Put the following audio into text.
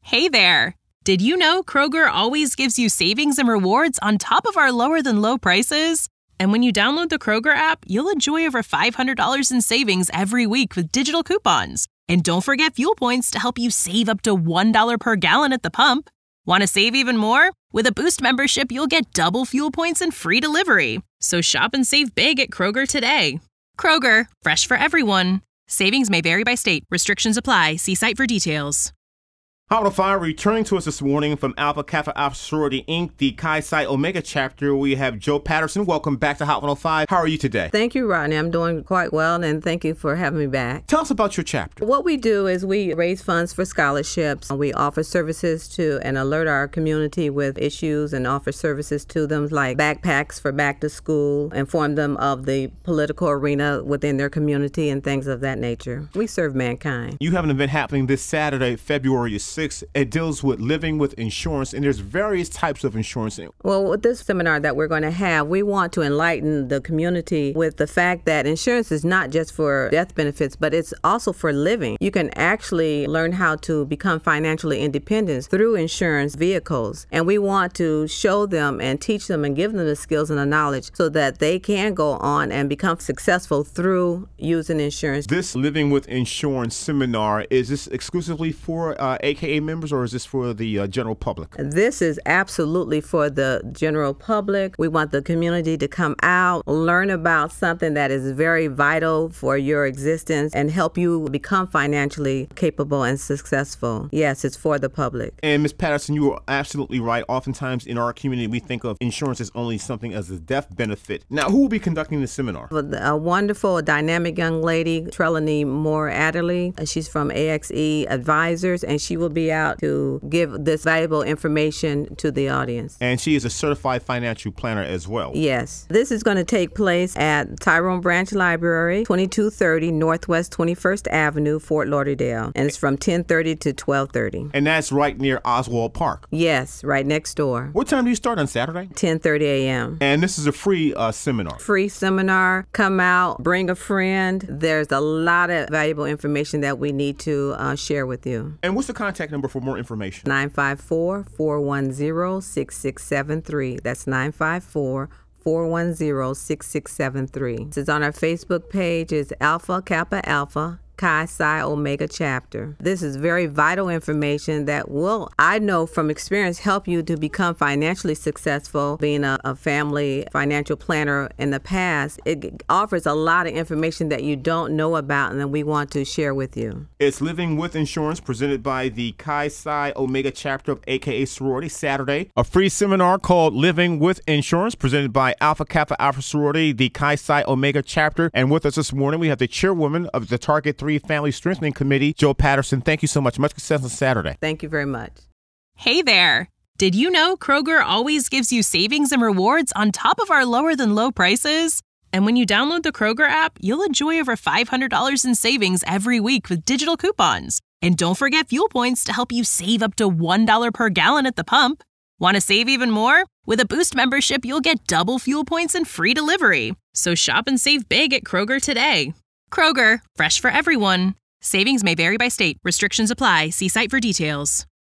Hey there! Did you know Kroger always gives you savings and rewards on top of our lower-than-low prices? And when you download the Kroger app, you'll enjoy over $500 in savings every week with digital coupons. And don't forget fuel points to help you save up to $1 per gallon at the pump. Want to save even more? With a Boost membership, you'll get double fuel points and free delivery. So shop and save big at Kroger today. Kroger, fresh for everyone. Savings may vary by state. Restrictions apply. See site for details. Hot 105 returning to us this morning from Alpha Kappa Alpha Sorority Inc., the Chi Psi Omega chapter. We have Joe Patterson. Welcome back to Hot 105. How are you today? Thank you, Rodney. I'm doing quite well, and thank you for having me back. Tell us about your chapter. What we do is we raise funds for scholarships. We offer services to and alert our community with issues and offer services to them like backpacks for back to school, inform them of the political arena within their community and things of that nature. We serve mankind. You have an event happening this Saturday, February 6th. It deals with living with insurance, and there's various types of insurance. Well, with this seminar that we're going to have, we want to enlighten the community with the fact that insurance is not just for death benefits, but it's also for living. You can actually learn how to become financially independent through insurance vehicles. And we want to show them and teach them and give them the skills and the knowledge so that they can go on and become successful through using insurance. This Living with Insurance seminar, is this exclusively for AKA members, or is this for the general public? This is absolutely for the general public. We want the community to come out, learn about something that is very vital for your existence, and help you become financially capable and successful. Yes, it's for the public. And Ms. Patterson, you are absolutely right. Oftentimes in our community, we think of insurance as only something as a death benefit. Now, who will be conducting the seminar? A wonderful, dynamic young lady, Trelawney Moore Adderley. She's from AXE Advisors, and she will be out to give this valuable information to the audience. And she is a certified financial planner as well. Yes. This is going to take place at Tyrone Branch Library, 2230 Northwest 21st Avenue, Fort Lauderdale. And it's from 10:30 to 12:30. And that's right near Oswald Park. Yes, right next door. What time do you start on Saturday? 10:30 a.m. And this is a free seminar. Free seminar. Come out, bring a friend. There's a lot of valuable information that we need to share with you. And what's the contact number for more information? 954-410-6673. That's 954-410-6673. This is on our Facebook page. It's Alpha Kappa Alpha Chi Psi Omega chapter. This is very vital information that will, I know from experience, help you to become financially successful. Being a family financial planner in the past, it offers a lot of information that you don't know about and that we want to share with you. It's Living with Insurance, presented by the Chi Psi Omega chapter of AKA Sorority, Saturday. A free seminar called Living with Insurance, presented by Alpha Kappa Alpha Sorority, the Chi Psi Omega chapter. And with us this morning, we have the chairwoman of the Target 3 Family Strengthening Committee, Joe Patterson. Thank you so much. Much success on Saturday. Thank you very much. Hey there! Did you know Kroger always gives you savings and rewards on top of our lower-than-low prices? And when you download the Kroger app, you'll enjoy over $500 in savings every week with digital coupons. And don't forget fuel points to help you save up to $1 per gallon at the pump. Want to save even more? With a Boost membership, you'll get double fuel points and free delivery. So shop and save big at Kroger today. Kroger, fresh for everyone. Savings may vary by state. Restrictions apply. See site for details.